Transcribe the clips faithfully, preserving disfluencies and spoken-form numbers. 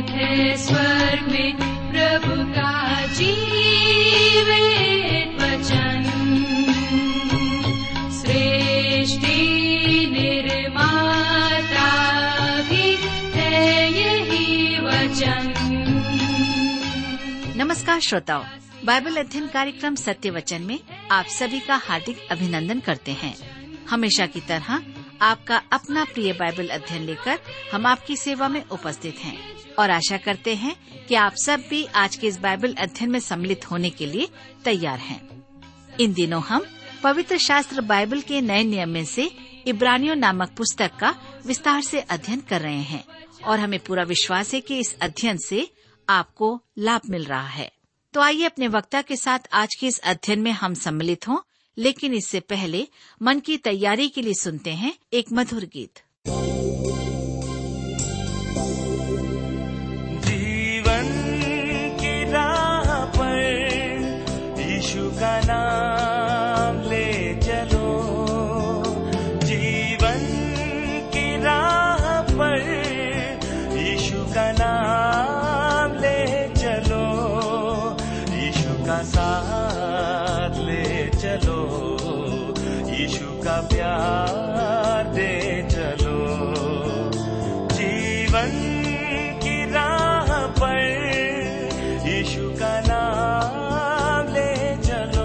है स्वर्ग में प्रभु का जीवित वचन। सृष्टि निर्माता भी है यही वचन। नमस्कार श्रोताओ, बाइबल अध्ययन कार्यक्रम सत्य वचन में आप सभी का हार्दिक अभिनंदन करते हैं। हमेशा की तरह आपका अपना प्रिय बाइबल अध्ययन लेकर हम आपकी सेवा में उपस्थित हैं और आशा करते हैं कि आप सब भी आज के इस बाइबल अध्ययन में सम्मिलित होने के लिए तैयार हैं। इन दिनों हम पवित्र शास्त्र बाइबल के नए नियम में से इब्रानियों नामक पुस्तक का विस्तार से अध्ययन कर रहे हैं और हमें पूरा विश्वास है कि इस अध्ययन से आपको लाभ मिल रहा है। तो आइए अपने वक्ता के साथ आज के इस अध्ययन में हम सम्मिलित हों, लेकिन इससे पहले मन की तैयारी के लिए सुनते हैं एक मधुर गीत। जीवन की राह पर यीशु का नाम ले चलो, जीवन की राह पर यीशु का नाम ले चलो, यीशु का साथ ले चलो, यीशु का प्यार दे चलो। जीवन की राह पर यीशु का नाम ले चलो।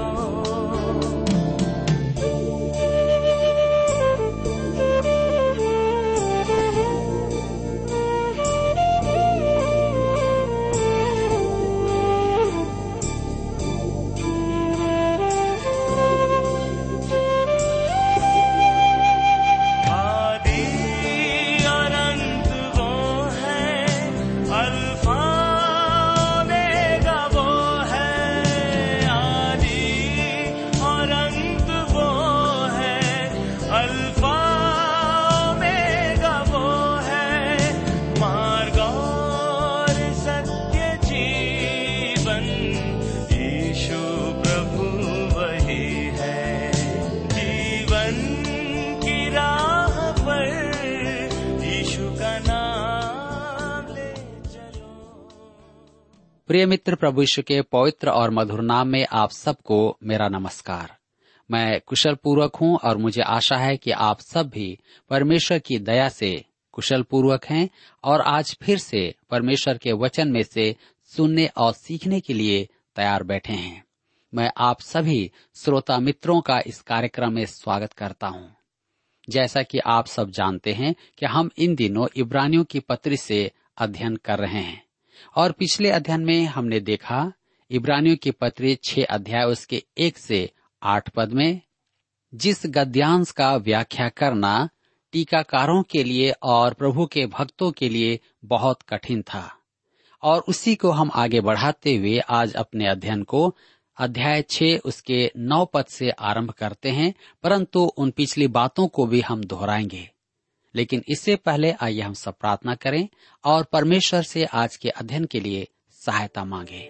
प्रिय मित्र, प्रभु यीशु के पवित्र और मधुर नाम में आप सबको मेरा नमस्कार। मैं कुशल पूर्वक हूँ और मुझे आशा है कि आप सब भी परमेश्वर की दया से कुशल पूर्वक हैं और आज फिर से परमेश्वर के वचन में से सुनने और सीखने के लिए तैयार बैठे हैं। मैं आप सभी श्रोता मित्रों का इस कार्यक्रम में स्वागत करता हूँ। जैसा कि आप सब जानते हैं कि हम इन दिनों इब्रानियों की पत्री से अध्ययन कर रहे हैं और पिछले अध्ययन में हमने देखा इब्रानियों की पत्री छह अध्याय उसके एक से आठ पद में जिस गद्यांश का व्याख्या करना टीकाकारों के लिए और प्रभु के भक्तों के लिए बहुत कठिन था, और उसी को हम आगे बढ़ाते हुए आज अपने अध्ययन को अध्याय छह उसके नौ पद से आरंभ करते हैं, परंतु उन पिछली बातों को भी हम दोहराएंगे। लेकिन इससे पहले आइए हम सब प्रार्थना करें और परमेश्वर से आज के अध्ययन के लिए सहायता मांगे।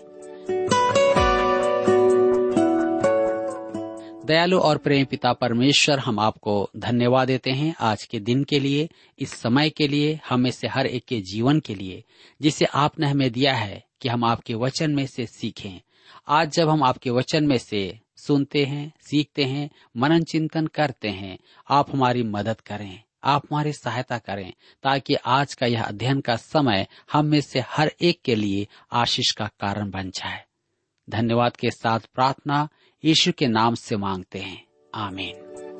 दयालु और प्रेम पिता परमेश्वर, हम आपको धन्यवाद देते हैं आज के दिन के लिए, इस समय के लिए, हमें से हर एक के जीवन के लिए जिसे आपने हमें दिया है कि हम आपके वचन में से सीखें। आज जब हम आपके वचन में से सुनते हैं, सीखते हैं, मनन चिंतन करते हैं, आप हमारी मदद करें, आप हमारी सहायता करें, ताकि आज का यह अध्ययन का समय हम में से हर एक के लिए आशीष का कारण बन जाए। धन्यवाद के साथ प्रार्थना यीशु के नाम से मांगते हैं, आमीन।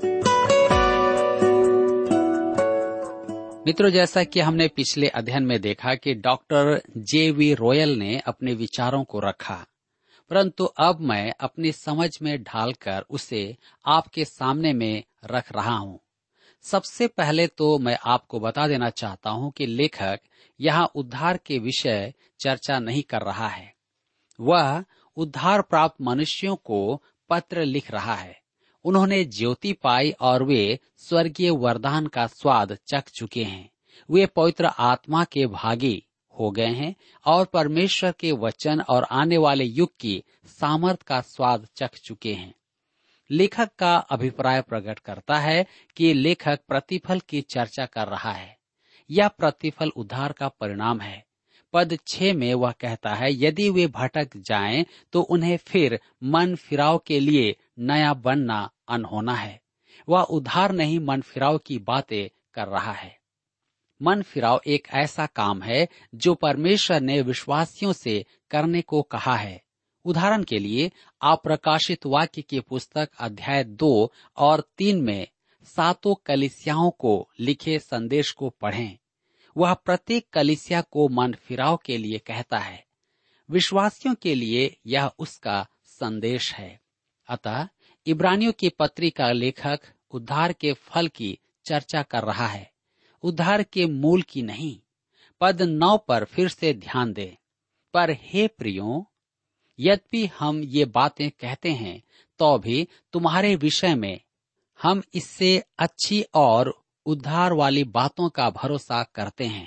मित्रों, जैसा कि हमने पिछले अध्ययन में देखा कि डॉक्टर जे वी रॉयल ने अपने विचारों को रखा, परंतु अब मैं अपनी समझ में ढालकर उसे आपके सामने में रख रहा हूँ। सबसे पहले तो मैं आपको बता देना चाहता हूं कि लेखक यहाँ उद्धार के विषय चर्चा नहीं कर रहा है। वह उद्धार प्राप्त मनुष्यों को पत्र लिख रहा है। उन्होंने ज्योति पाई और वे स्वर्गीय वरदान का स्वाद चख चुके हैं। वे पवित्र आत्मा के भागी हो गए हैं और परमेश्वर के वचन और आने वाले युग की सामर्थ का स्वाद चख चुके हैं। लेखक का अभिप्राय प्रकट करता है कि लेखक प्रतिफल की चर्चा कर रहा है। यह प्रतिफल उद्धार का परिणाम है। पद छह में वह कहता है, यदि वे भटक जाएं तो उन्हें फिर मन फिराव के लिए नया बनना अनहोना है। वह उधार नहीं मन फिराव की बातें कर रहा है। मन फिराव एक ऐसा काम है जो परमेश्वर ने विश्वासियों से करने को कहा है। उदाहरण के लिए आप प्रकाशित वाक्य की पुस्तक अध्याय दो और तीन में सातों कलीसियाओं को लिखे संदेश को पढ़ें। वह प्रत्येक कलीसिया को मन फिराव के लिए कहता है। विश्वासियों के लिए यह उसका संदेश है। अतः इब्रानियों की पत्री का लेखक उद्धार के फल की चर्चा कर रहा है, उद्धार के मूल की नहीं। पद नौ पर फिर से ध्यान दें। पर हे प्रियो, यद्यपि हम ये बातें कहते हैं तो भी तुम्हारे विषय में हम इससे अच्छी और उद्धार वाली बातों का भरोसा करते हैं।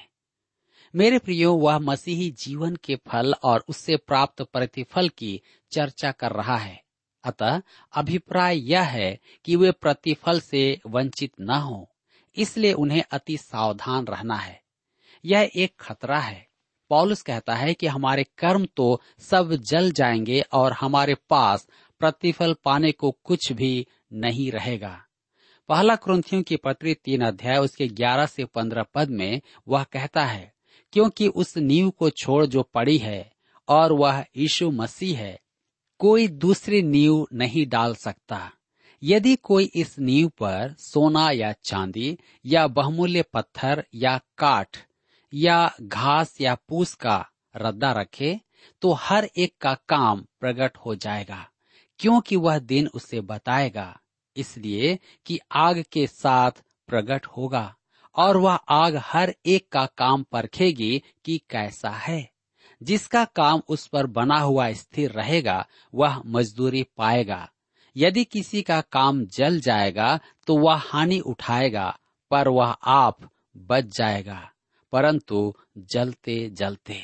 मेरे प्रियो, वह मसीही जीवन के फल और उससे प्राप्त प्रतिफल की चर्चा कर रहा है। अतः अभिप्राय यह है कि वे प्रतिफल से वंचित न हो, इसलिए उन्हें अति सावधान रहना है। यह एक खतरा है। पौलुस कहता है कि हमारे कर्म तो सब जल जाएंगे और हमारे पास प्रतिफल पाने को कुछ भी नहीं रहेगा। पहला कुरिन्थियों की पत्री तीन अध्याय उसके ग्यारह से पंद्रह पद में वह कहता है, क्योंकि उस नींव को छोड़ जो पड़ी है और वह यीशु मसीह है, कोई दूसरी नींव नहीं डाल सकता। यदि कोई इस नींव पर सोना या चांदी या बहुमूल्य पत्थर या काठ या घास या पूस का रद्दा रखे तो हर एक का काम प्रकट हो जाएगा, क्योंकि वह दिन उसे बताएगा, इसलिए कि आग के साथ प्रकट होगा और वह आग हर एक का काम परखेगी कि कैसा है। जिसका काम उस पर बना हुआ स्थिर रहेगा वह मजदूरी पाएगा। यदि किसी का काम जल जाएगा तो वह हानि उठाएगा, पर वह आप बच जाएगा, परंतु जलते जलते।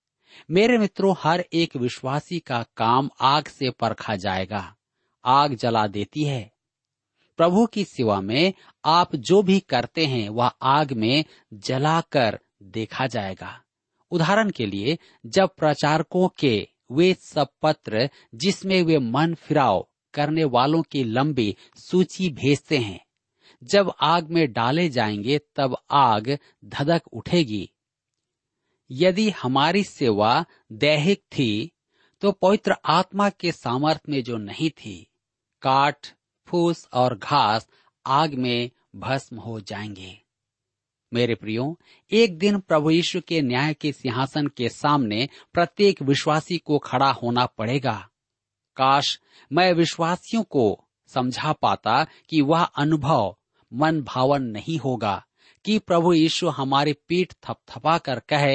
मेरे मित्रों, हर एक विश्वासी का काम आग से परखा जाएगा। आग जला देती है। प्रभु की सेवा में आप जो भी करते हैं वह आग में जलाकर देखा जाएगा। उदाहरण के लिए, जब प्रचारकों के वे सब पत्र जिसमें वे मन फिराव करने वालों की लंबी सूची भेजते हैं, जब आग में डाले जाएंगे तब आग धधक उठेगी। यदि हमारी सेवा दैहिक थी तो पवित्र आत्मा के सामर्थ्य में जो नहीं थी, काठ, फूस और घास आग में भस्म हो जाएंगे। मेरे प्रियो, एक दिन प्रभु यीशु के न्याय के सिंहासन के सामने प्रत्येक विश्वासी को खड़ा होना पड़ेगा। काश मैं विश्वासियों को समझा पाता कि वह अनुभव मन भावन नहीं होगा कि प्रभु यीशु हमारी पीठ थपथपा कर कहे,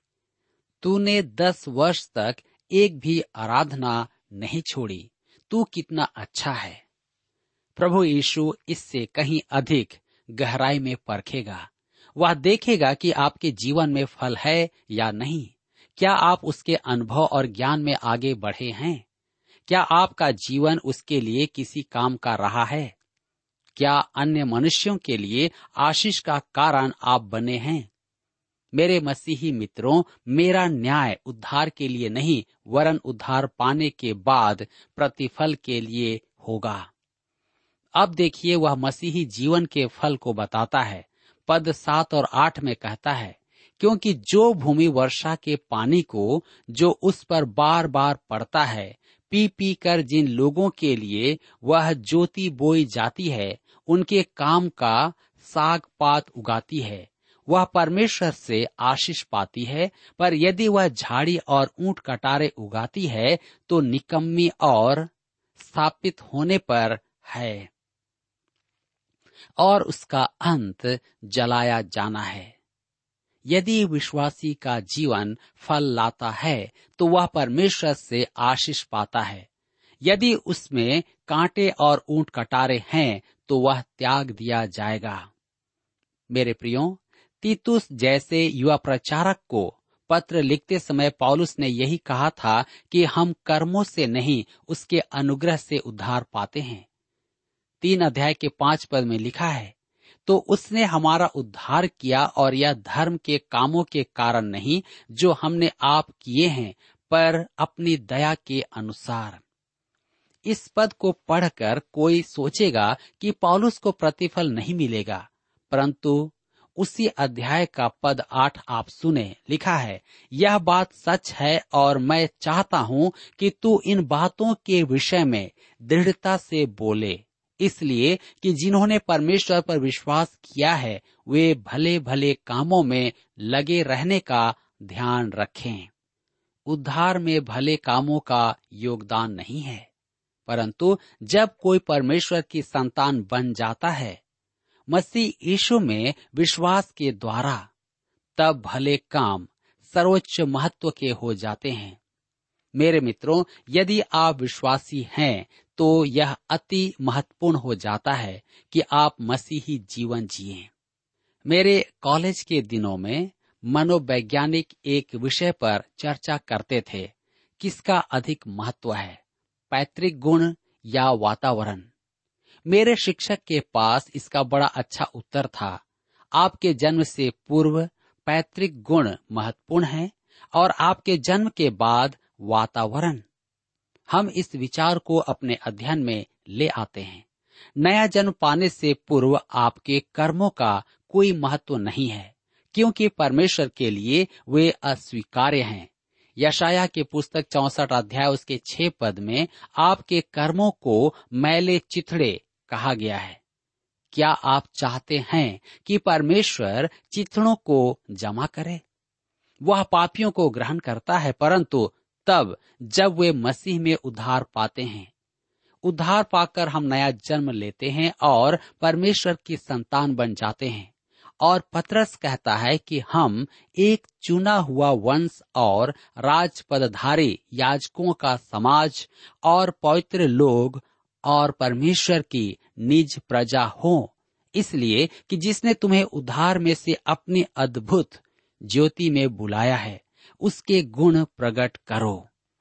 तूने दस वर्ष तक एक भी आराधना नहीं छोड़ी, तू कितना अच्छा है। प्रभु यीशु इससे कहीं अधिक गहराई में परखेगा। वह देखेगा कि आपके जीवन में फल है या नहीं। क्या आप उसके अनुभव और ज्ञान में आगे बढ़े हैं? क्या आपका जीवन उसके लिए किसी काम का रहा है? क्या अन्य मनुष्यों के लिए आशीष का कारण आप बने हैं? मेरे मसीही मित्रों, मेरा न्याय उद्धार के लिए नहीं वरन उद्धार पाने के बाद प्रतिफल के लिए होगा। अब देखिए, वह मसीही जीवन के फल को बताता है। पद सात और आठ में कहता है, क्योंकि जो भूमि वर्षा के पानी को जो उस पर बार बार पड़ता है पी पी कर जिन लोगों के लिए वह ज्योति बोई जाती है, उनके काम का साग पात उगाती है, वह परमेश्वर से आशीष पाती है। पर यदि वह झाड़ी और ऊंट कटारे उगाती है तो निकम्मी और स्थापित होने पर है और उसका अंत जलाया जाना है। यदि विश्वासी का जीवन फल लाता है तो वह परमेश्वर से आशीष पाता है। यदि उसमें कांटे और ऊंट कटारे हैं तो वह त्याग दिया जाएगा। मेरे प्रियो, तीतुस जैसे युवा प्रचारक को पत्र लिखते समय पौलुस ने यही कहा था कि हम कर्मों से नहीं उसके अनुग्रह से उद्धार पाते हैं। तीन अध्याय के पांच पद में लिखा है, तो उसने हमारा उद्धार किया, और यह धर्म के कामों के कारण नहीं जो हमने आप किए हैं, पर अपनी दया के अनुसार। इस पद को पढ़कर कोई सोचेगा कि पौलुस को प्रतिफल नहीं मिलेगा, परंतु उसी अध्याय का पद आठ आप सुने, लिखा है, यह बात सच है और मैं चाहता हूँ कि तू इन बातों के विषय में दृढ़ता से बोले, इसलिए कि जिन्होंने परमेश्वर पर विश्वास किया है वे भले भले कामों में लगे रहने का ध्यान रखें। उद्धार में भले कामों का योगदान नहीं है, परंतु जब कोई परमेश्वर की संतान बन जाता है मसीह यीशु में विश्वास के द्वारा, तब भले काम सर्वोच्च महत्व के हो जाते हैं। मेरे मित्रों, यदि आप विश्वासी हैं तो यह अति महत्वपूर्ण हो जाता है कि आप मसीही जीवन जिएं। मेरे कॉलेज के दिनों में मनोवैज्ञानिक एक विषय पर चर्चा करते थे, किसका अधिक महत्व है, पैतृक गुण या वातावरण। मेरे शिक्षक के पास इसका बड़ा अच्छा उत्तर था, आपके जन्म से पूर्व पैतृक गुण महत्वपूर्ण हैं और आपके जन्म के बाद वातावरण। हम इस विचार को अपने अध्ययन में ले आते हैं। नया जन्म पाने से पूर्व आपके कर्मों का कोई महत्व नहीं है, क्योंकि परमेश्वर के लिए वे अस्वीकार्य हैं। यशाया की पुस्तक चौसठ अध्याय उसके छह पद में आपके कर्मों को मैले चिथड़े कहा गया है। क्या आप चाहते हैं कि परमेश्वर चिथड़ों को जमा करे? वह पापियों को ग्रहण करता है, परंतु तब जब वे मसीह में उद्धार पाते हैं। उद्धार पाकर हम नया जन्म लेते हैं और परमेश्वर की संतान बन जाते हैं। और पतरस कहता है कि हम एक चुना हुआ वंश और राजपदधारी याजकों का समाज और पवित्र लोग और परमेश्वर की निज प्रजा हो, इसलिए कि जिसने तुम्हें उद्धार में से अपनी अद्भुत ज्योति में बुलाया है, उसके गुण प्रकट करो।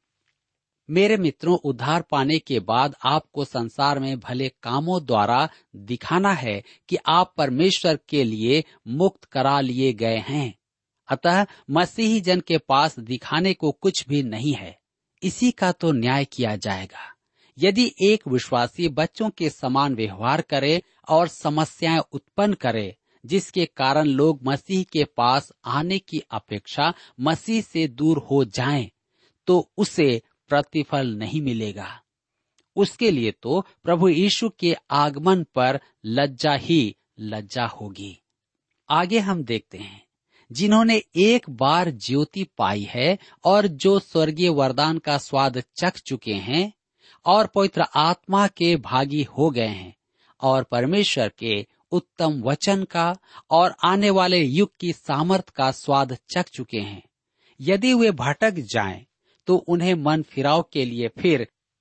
मेरे मित्रों, उद्धार पाने के बाद आपको संसार में भले कामों द्वारा दिखाना है कि आप परमेश्वर के लिए मुक्त करा लिए गए हैं। अतः मसीही जन के पास दिखाने को कुछ भी नहीं है। इसी का तो न्याय किया जाएगा। यदि एक विश्वासी बच्चों के समान व्यवहार करे और समस्याएं उत्पन्न करे, जिसके कारण लोग मसीह के पास आने की अपेक्षा मसीह से दूर हो जाएं, तो उसे प्रतिफल नहीं मिलेगा। उसके लिए तो प्रभु यीशु के आगमन पर लज्जा ही लज्जा होगी। आगे हम देखते हैं, जिन्होंने एक बार ज्योति पाई है और जो स्वर्गीय वरदान का स्वाद चख चुके हैं और पवित्र आत्मा के भागी हो गए हैं और परमेश्वर के उत्तम वचन का और आने वाले युग की सामर्थ का स्वाद चख चुके हैं। यदि वे भटक जाएं, तो उन्हें मन फिराव के लिए फिर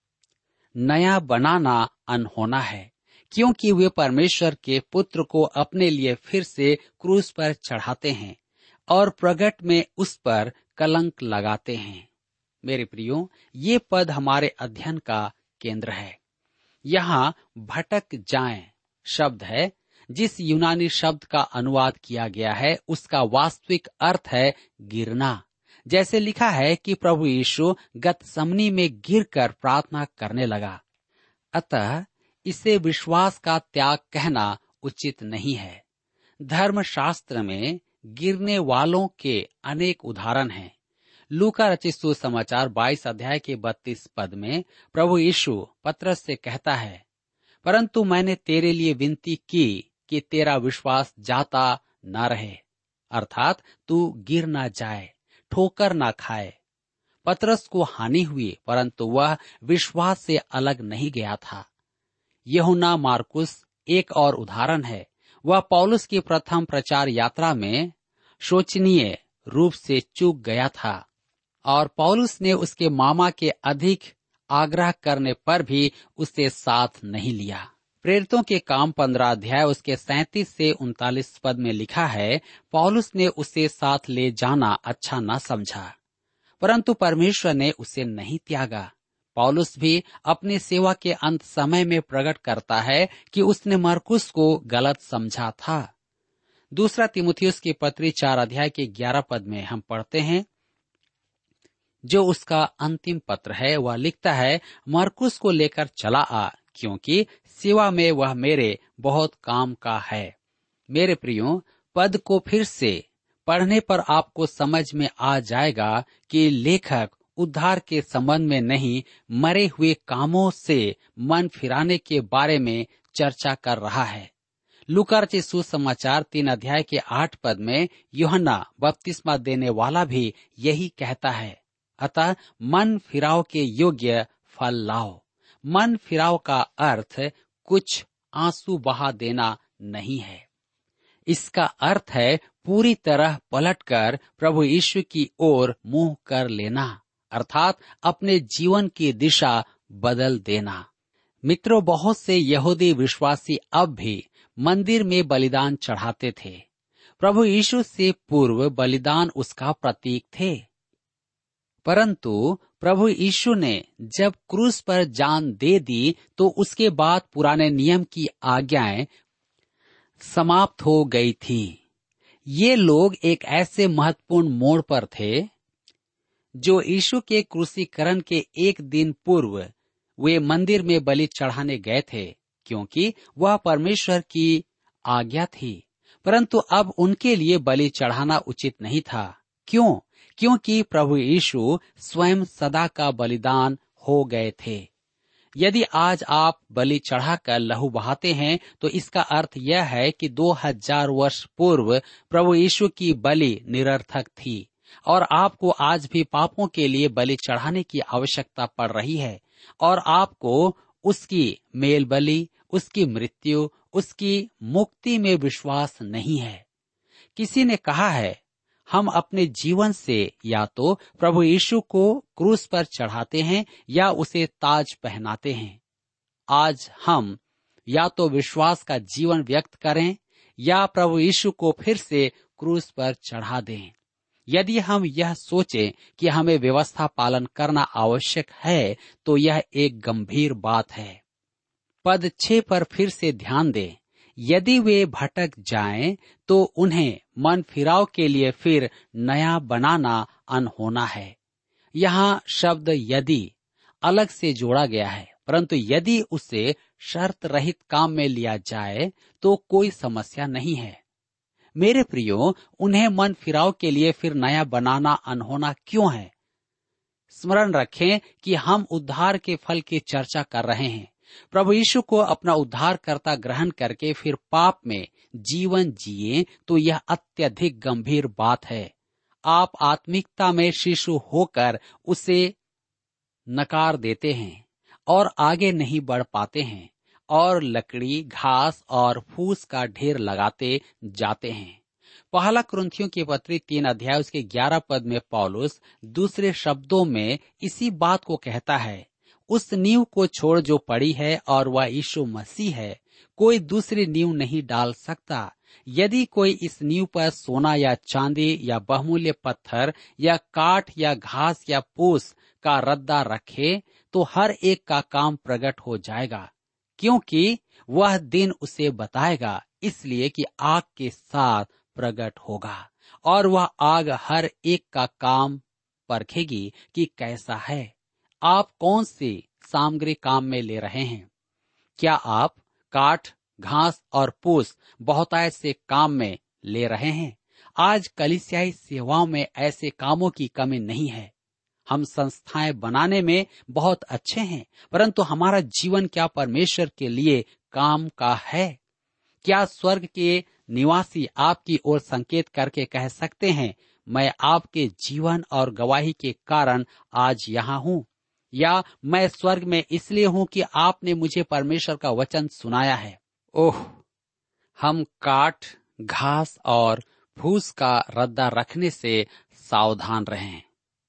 नया बनाना अनहोना है, क्योंकि वे परमेश्वर के पुत्र को अपने लिए फिर से क्रूस पर चढ़ाते हैं और प्रगट में उस पर कलंक लगाते हैं। मेरे प्रियो, ये पद हमारे अध्ययन का केंद्र है। यहाँ भटक जाएं शब्द है, जिस यूनानी शब्द का अनुवाद किया गया है उसका वास्तविक अर्थ है गिरना। जैसे लिखा है कि प्रभु यीशु गतसमनी में गिरकर प्रार्थना करने लगा। अतः इसे विश्वास का त्याग कहना उचित नहीं है। धर्मशास्त्र में गिरने वालों के अनेक उदाहरण हैं। लूका रचित सुसमाचार बाईस अध्याय के बत्तीस पद में प्रभु यीशु पतरस से कहता है, परंतु मैंने तेरे लिए विनती की कि तेरा विश्वास जाता न रहे, अर्थात तू गिर न जाए, ठोकर न खाए। पतरस को हानि हुई, परंतु वह विश्वास से अलग नहीं गया था। यूहन्ना मार्कुस एक और उदाहरण है। वह पौलुस की प्रथम प्रचार यात्रा में शोचनीय रूप से चूक गया था और पौलुस ने उसके मामा के अधिक आग्रह करने पर भी उसे साथ नहीं लिया। प्रेरितों के काम पंद्रह अध्याय उसके सैंतीस से उनतालीस पद में लिखा है, पौलुस ने उसे साथ ले जाना अच्छा न समझा, परंतु परमेश्वर ने उसे नहीं त्यागा। पौलुस भी अपनी सेवा के अंत समय में प्रकट करता है कि उसने मरकुस को गलत समझा था। दूसरा तीमुथियुस की पत्री चार अध्याय के ग्यारह पद में हम पढ़ते हैं, जो उसका अंतिम पत्र है, वह लिखता है, मरकुस को लेकर चला आ, क्योंकि सेवा में वह मेरे बहुत काम का है। मेरे प्रियो, पद को फिर से पढ़ने पर आपको समझ में आ जाएगा कि लेखक उद्धार के संबंध में नहीं, मरे हुए कामों से मन फिराने के बारे में चर्चा कर रहा है। लूका रचित सुसमाचार तीन अध्याय के आठ पद में यूहन्ना बपतिस्मा देने वाला भी यही कहता है, अतः मन फिराव के योग्य फल लाओ। मन फिराव का अर्थ कुछ आंसू बहा देना नहीं है। इसका अर्थ है पूरी तरह पलटकर प्रभु यीशु की ओर मुंह कर लेना, अर्थात अपने जीवन की दिशा बदल देना। मित्रों, बहुत से यहूदी विश्वासी अब भी मंदिर में बलिदान चढ़ाते थे। प्रभु यीशु से पूर्व बलिदान उसका प्रतीक थे, परंतु प्रभु यीशु ने जब क्रूस पर जान दे दी तो उसके बाद पुराने नियम की आज्ञाएं समाप्त हो गई थी। ये लोग एक ऐसे महत्वपूर्ण मोड़ पर थे जो यीशु के क्रूसीकरण के एक दिन पूर्व वे मंदिर में बलि चढ़ाने गए थे, क्योंकि वह परमेश्वर की आज्ञा थी। परंतु अब उनके लिए बलि चढ़ाना उचित नहीं था। क्यों? क्योंकि प्रभु यीशु स्वयं सदा का बलिदान हो गए थे। यदि आज आप बलि चढ़ाकर लहू बहाते हैं तो इसका अर्थ यह है कि दो हजार वर्ष पूर्व प्रभु यीशु की बलि निरर्थक थी और आपको आज भी पापों के लिए बलि चढ़ाने की आवश्यकता पड़ रही है और आपको उसकी मेल बलि, उसकी मृत्यु, उसकी मुक्ति में विश्वास नहीं है। किसी ने कहा है, हम अपने जीवन से या तो प्रभु यीशु को क्रूस पर चढ़ाते हैं या उसे ताज पहनाते हैं। आज हम या तो विश्वास का जीवन व्यक्त करें या प्रभु यीशु को फिर से क्रूस पर चढ़ा दें। यदि हम यह सोचें कि हमें व्यवस्था पालन करना आवश्यक है तो यह एक गंभीर बात है। पद छह पर फिर से ध्यान दें, यदि वे भटक जाएं तो उन्हें मन फिराव के लिए फिर नया बनाना अनहोना है। यहाँ शब्द यदि अलग से जोड़ा गया है, परंतु यदि उसे शर्त रहित काम में लिया जाए तो कोई समस्या नहीं है। मेरे प्रियो, उन्हें मन फिराव के लिए फिर नया बनाना अनहोना क्यों है? स्मरण रखें कि हम उद्धार के फल की चर्चा कर रहे हैं। प्रभु यीशु को अपना उद्धारकर्ता ग्रहण करके फिर पाप में जीवन जिए तो यह अत्यधिक गंभीर बात है। आप आत्मिकता में शिशु होकर उसे नकार देते हैं और आगे नहीं बढ़ पाते हैं और लकड़ी, घास और फूस का ढेर लगाते जाते हैं। पहला कुरिन्थियों की पत्री तीन अध्याय उसके ग्यारह पद में पौलुस दूसरे शब्दों में इसी बात को कहता है, उस नींव को छोड़ जो पड़ी है और वह यीशु मसीह है, कोई दूसरी नींव नहीं डाल सकता। यदि कोई इस नींव पर सोना या चांदी या बहुमूल्य पत्थर या काठ या घास या फूस का रद्दा रखे तो हर एक का काम प्रकट हो जाएगा, क्योंकि वह दिन उसे बताएगा, इसलिए कि आग के साथ प्रकट होगा और वह आग हर एक का काम परखेगी कि कैसा है। आप कौन सी सामग्री काम में ले रहे हैं? क्या आप काठ, घास और फूस बहुतायत से काम में ले रहे हैं? आज कलीसियाई सेवाओं में ऐसे कामों की कमी नहीं है। हम संस्थाएं बनाने में बहुत अच्छे हैं, परंतु हमारा जीवन क्या परमेश्वर के लिए काम का है? क्या स्वर्ग के निवासी आपकी ओर संकेत करके कह सकते हैं, मैं आपके जीवन और गवाही के कारण आज यहाँ हूँ, या मैं स्वर्ग में इसलिए हूँ कि आपने मुझे परमेश्वर का वचन सुनाया है? ओह, हम काठ, घास और फूस का रद्दा रखने से सावधान रहें।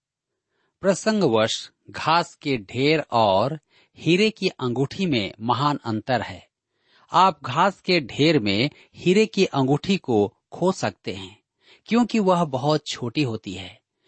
प्रसंगवश घास के ढेर और हीरे की अंगूठी में महान अंतर है। आप घास के ढेर में हीरे की अंगूठी को खो सकते हैं, क्योंकि वह बहुत छोटी होती है,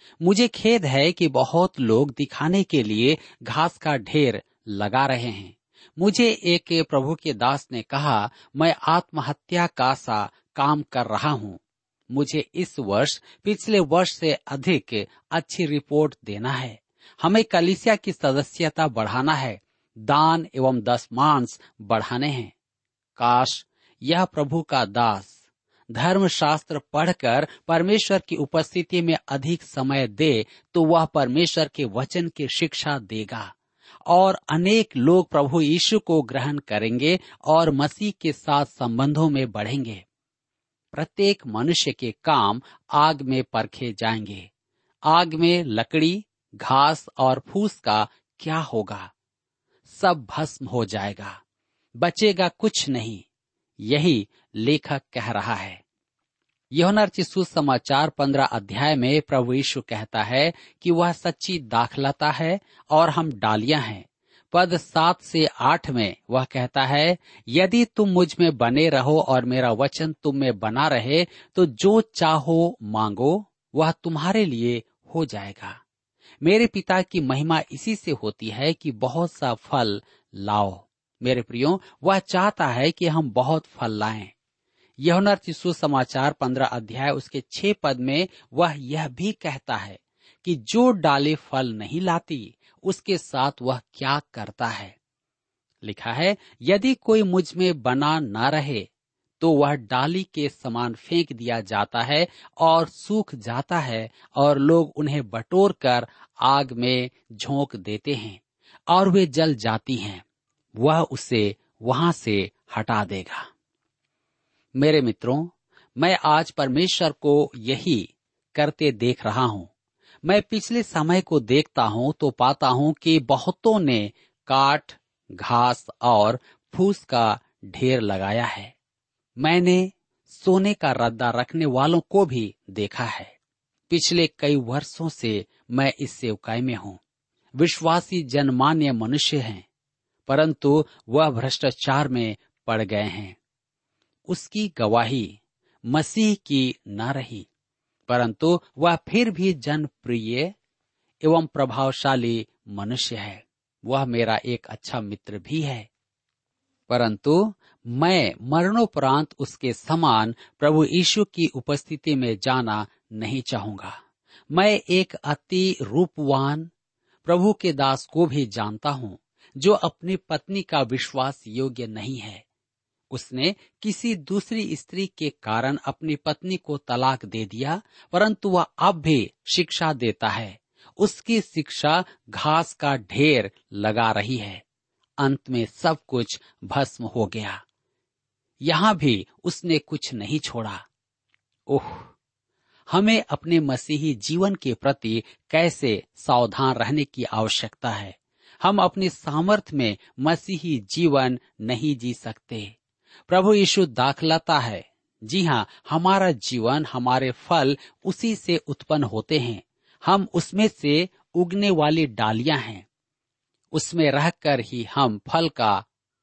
मुझे खेद है कि बहुत लोग दिखाने के लिए घास का ढेर लगा रहे हैं। मुझे एक प्रभु के दास ने कहा, मैं आत्महत्या का सा काम कर रहा हूँ। मुझे इस वर्ष पिछले वर्ष से अधिक अच्छी रिपोर्ट देना है। हमें कलीसिया की सदस्यता बढ़ाना है, दान एवं दशमांश बढ़ाने हैं। काश यह प्रभु का दास धर्मशास्त्र पढ़कर परमेश्वर की उपस्थिति में अधिक समय दे तो वह परमेश्वर के वचन की शिक्षा देगा और अनेक लोग प्रभु यीशु को ग्रहण करेंगे और मसीह के साथ संबंधों में बढ़ेंगे। प्रत्येक मनुष्य के काम आग में परखे जाएंगे। आग में लकड़ी, घास और फूस का क्या होगा? सब भस्म हो जाएगा, बचेगा कुछ नहीं। यही लेखक कह रहा है। यूहन्ना रचित सुसमाचार पंद्रह अध्याय में प्रभु यीशु कहता है कि वह सच्ची दाखलता है और हम डालियां हैं। पद सात से आठ में वह कहता है, यदि तुम मुझ में बने रहो और मेरा वचन तुम में बना रहे तो जो चाहो मांगो वह तुम्हारे लिए हो जाएगा। मेरे पिता की महिमा इसी से होती है कि बहुत सा फल लाओ। मेरे प्रियो, वह चाहता है कि हम बहुत फल लाएं। यूहन्ना रचित सुसमाचार पंद्रह अध्याय उसके छह पद में वह यह भी कहता है कि जो डाले फल नहीं लाती उसके साथ वह क्या करता है। लिखा है, यदि कोई मुझ में बना न रहे तो वह डाली के समान फेंक दिया जाता है और सूख जाता है और लोग उन्हें बटोर कर आग में झोंक देते हैं और वे जल जाती हैं। वह उसे वहां से हटा देगा। मेरे मित्रों, मैं आज परमेश्वर को यही करते देख रहा हूँ। मैं पिछले समय को देखता हूँ तो पाता हूँ कि बहुतों ने काठ, घास और फूस का ढेर लगाया है। मैंने सोने का रद्दा रखने वालों को भी देखा है। पिछले कई वर्षों से मैं इस सेवकाई में हूँ। विश्वासी जनमान्य मनुष्य हैं, परंतु वह भ्रष्टाचार में पड़ गए हैं। उसकी गवाही मसीह की न रही, परंतु वह फिर भी जनप्रिय एवं प्रभावशाली मनुष्य है। वह मेरा एक अच्छा मित्र भी है, परंतु मैं मरणोपरांत उसके समान प्रभु यीशु की उपस्थिति में जाना नहीं चाहूंगा। मैं एक अति रूपवान प्रभु के दास को भी जानता हूँ जो अपनी पत्नी का विश्वास योग्य नहीं है। उसने किसी दूसरी स्त्री के कारण अपनी पत्नी को तलाक दे दिया, परंतु वह अब भी शिक्षा देता है। उसकी शिक्षा घास का ढेर लगा रही है। अंत में सब कुछ भस्म हो गया। यहाँ भी उसने कुछ नहीं छोड़ा। ओह, हमें अपने मसीही जीवन के प्रति कैसे सावधान रहने की आवश्यकता है। हम अपनी सामर्थ्य में मसीही जीवन नहीं जी सकते। प्रभु यीशु दाखलता है। जी हाँ, हमारा जीवन, हमारे फल उसी से उत्पन्न होते हैं। हम उसमें से उगने वाली डालियां हैं। उसमें रहकर ही हम फल का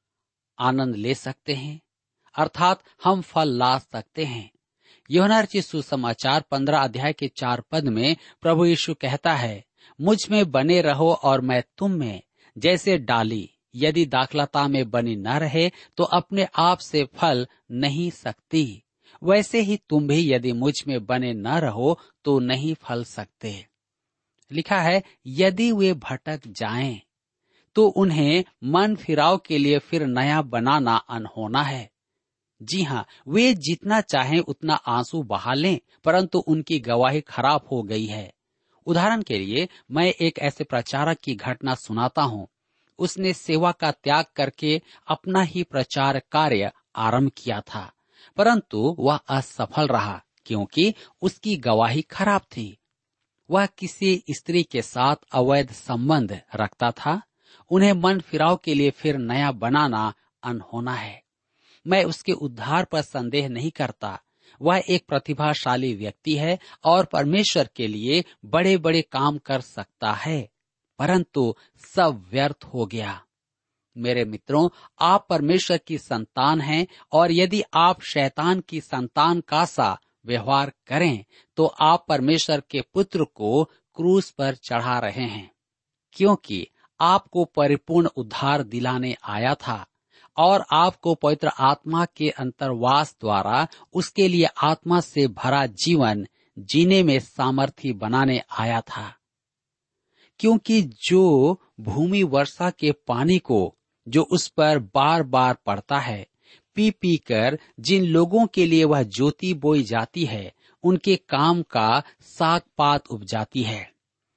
आनंद ले सकते हैं, अर्थात हम फल ला सकते हैं। यूहन्ना रचित सुसमाचार पंद्रह अध्याय के चार पद में प्रभु यीशु कहता है, मुझ में बने रहो और मैं तुम में। जैसे डाली यदि दाखलता में बनी न रहे तो अपने आप से फल नहीं सकती, वैसे ही तुम भी यदि मुझ में बने न रहो तो नहीं फल सकते। लिखा है, यदि वे भटक जाएं तो उन्हें मन फिराव के लिए फिर नया बनाना अनहोना है। जी हाँ, वे जितना चाहें उतना आंसू बहा लें, परंतु उनकी गवाही खराब हो गई है। उदाहरण के लिए मैं एक ऐसे प्रचारक की घटना सुनाता हूँ। उसने सेवा का त्याग करके अपना ही प्रचार कार्य आरंभ किया था, परंतु वह असफल रहा क्योंकि उसकी गवाही खराब थी। वह किसी स्त्री के साथ अवैध संबंध रखता था। उन्हें मन फिराव के लिए फिर नया बनाना अनहोना है। मैं उसके उद्धार पर संदेह नहीं करता। वह एक प्रतिभाशाली व्यक्ति है और परमेश्वर के लिए बड़े बड़े काम कर सकता है, परंतु सब व्यर्थ हो गया। मेरे मित्रों, आप परमेश्वर की संतान हैं और यदि आप शैतान की संतान का सा व्यवहार करें तो आप परमेश्वर के पुत्र को क्रूस पर चढ़ा रहे हैं, क्योंकि आपको परिपूर्ण उद्धार दिलाने आया था और आपको पवित्र आत्मा के अंतर्वास द्वारा उसके लिए आत्मा से भरा जीवन जीने में सामर्थी बनाने आया था। क्योंकि जो भूमि वर्षा के पानी को जो उस पर बार बार पड़ता है, पी पी कर जिन लोगों के लिए वह ज्योति बोई जाती है, उनके काम का साग पात उपजाती है,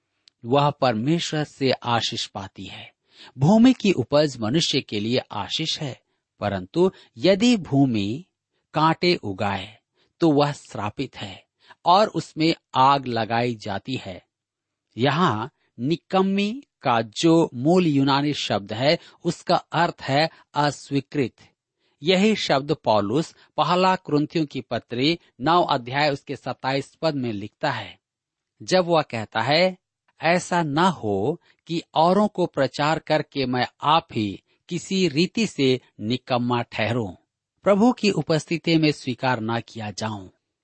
वह परमेश्वर से आशीष पाती है। भूमि की उपज मनुष्य के लिए आशीष है, परंतु यदि भूमि कांटे उगाए तो वह श्रापित है और उसमें आग लगाई जाती है। यहाँ निकम्मी का जो मूल यूनानी शब्द है उसका अर्थ है अस्वीकृत। यही शब्द पौलुस पहला कुरिन्थियों की पत्री नौ अध्याय उसके सत्ताईस पद में लिखता है, जब वह कहता है, ऐसा न हो कि औरों को प्रचार करके मैं आप ही किसी रीति से निकम्मा ठहरूं, प्रभु की उपस्थिति में स्वीकार न किया जाऊं।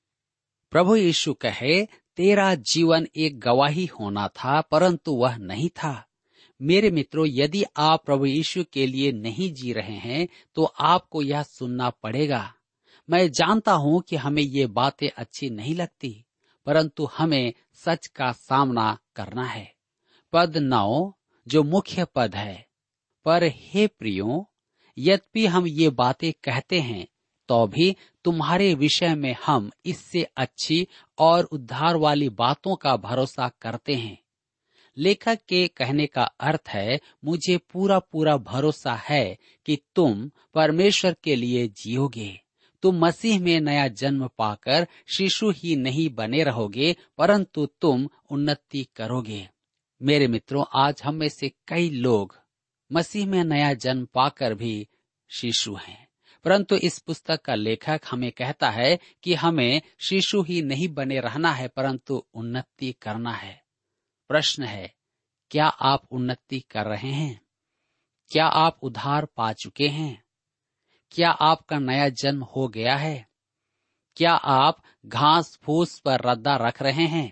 प्रभु यीशु कहे, तेरा जीवन एक गवाही होना था, परंतु वह नहीं था। मेरे मित्रों, यदि आप प्रभु यीशु के लिए नहीं जी रहे हैं तो आपको यह सुनना पड़ेगा। मैं जानता हूं कि हमें ये बातें अच्छी नहीं लगती, परंतु हमें सच का सामना करना है। पद नौ जो मुख्य पद है, पर हे प्रियो, यद्यपि हम ये बातें कहते हैं तो भी तुम्हारे विषय में हम इससे अच्छी और उद्धार वाली बातों का भरोसा करते हैं। लेखक के कहने का अर्थ है, मुझे पूरा पूरा भरोसा है कि तुम परमेश्वर के लिए जियोगे। तुम मसीह में नया जन्म पाकर शिशु ही नहीं बने रहोगे, परंतु तुम उन्नति करोगे। मेरे मित्रों, आज हम में से कई लोग मसीह में नया जन्म पाकर भी शिशु हैं, परंतु इस पुस्तक का लेखक हमें कहता है कि हमें शिशु ही नहीं बने रहना है, परंतु उन्नति करना है। प्रश्न है, क्या आप उन्नति कर रहे हैं? क्या आप उद्धार पा चुके हैं? क्या आपका नया जन्म हो गया है? क्या आप घास फूस पर रद्दा रख रहे हैं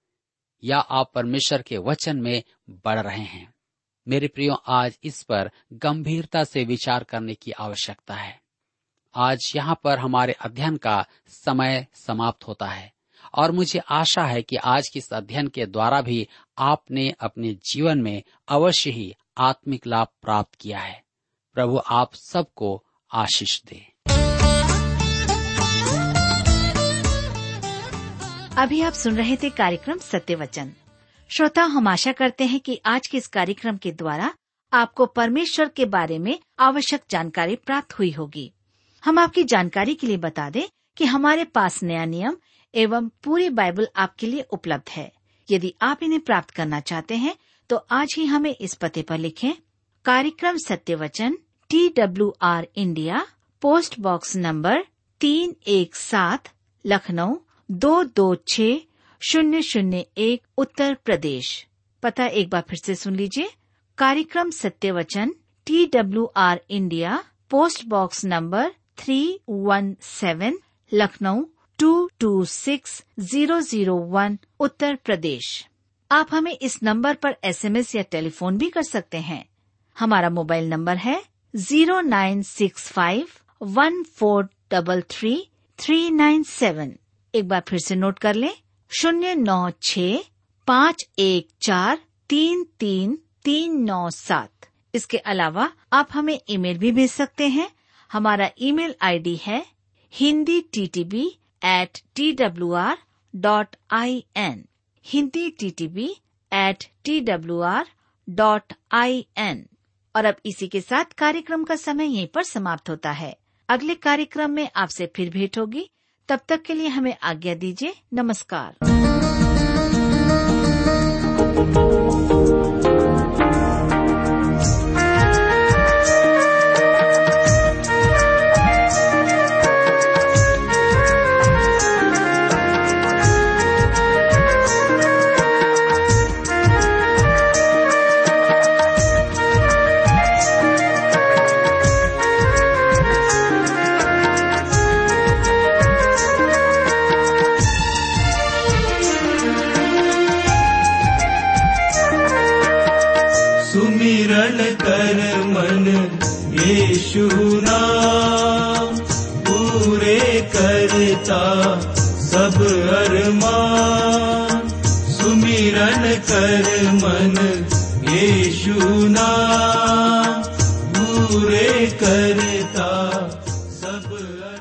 या आप परमेश्वर के वचन में बढ़ रहे हैं? मेरे प्रियो, आज इस पर गंभीरता से विचार करने की आवश्यकता है। आज यहाँ पर हमारे अध्ययन का समय समाप्त होता है और मुझे आशा है कि आज के इस अध्ययन के द्वारा भी आपने अपने जीवन में अवश्य ही आत्मिक लाभ प्राप्त किया है। प्रभु आप सबको आशीष दे। अभी आप सुन रहे थे कार्यक्रम सत्य वचन। श्रोता, हम आशा करते हैं कि आज के इस कार्यक्रम के द्वारा आपको परमेश्वर के बारे में आवश्यक जानकारी प्राप्त हुई होगी। हम आपकी जानकारी के लिए बता दें कि हमारे पास नया नियम एवं पूरी बाइबल आपके लिए उपलब्ध है। यदि आप इन्हें प्राप्त करना चाहते हैं तो आज ही हमें इस पते पर लिखें। कार्यक्रम Satya Vachan, T W R India, post box number तीन एक सात, लखनऊ दो दो छः शून्य शून्य एक, उत्तर प्रदेश। पता एक बार फिर से सुन लीजिए। कार्यक्रम Satya Vachan, T W R India, post box number three one seven, Lucknow two two six zero zero one, Uttar Pradesh. आप हमें इस नंबर पर एसएमएस या टेलीफोन भी कर सकते हैं। हमारा मोबाइल नंबर है zero nine six five one four double three three nine seven. एक बार फिर से नोट कर लें, शून्य नौ छ पाँच एक चार तीन तीन तीन नौ सात। इसके अलावा आप हमें ईमेल भी भेज सकते हैं। हमारा ईमेल आईडी है Hindi T T B at T W R dot I N, Hindi T T B at T W R dot I N. और अब इसी के साथ कार्यक्रम का समय यहीं पर समाप्त होता है। अगले कार्यक्रम में आपसे फिर भेंट होगी। तब तक के लिए हमें आज्ञा दीजिए। नमस्कार। यीशु नाम पूरे करता सब अरमान, सुमिरन कर मन यीशु नाम पूरे करता सब अरमान।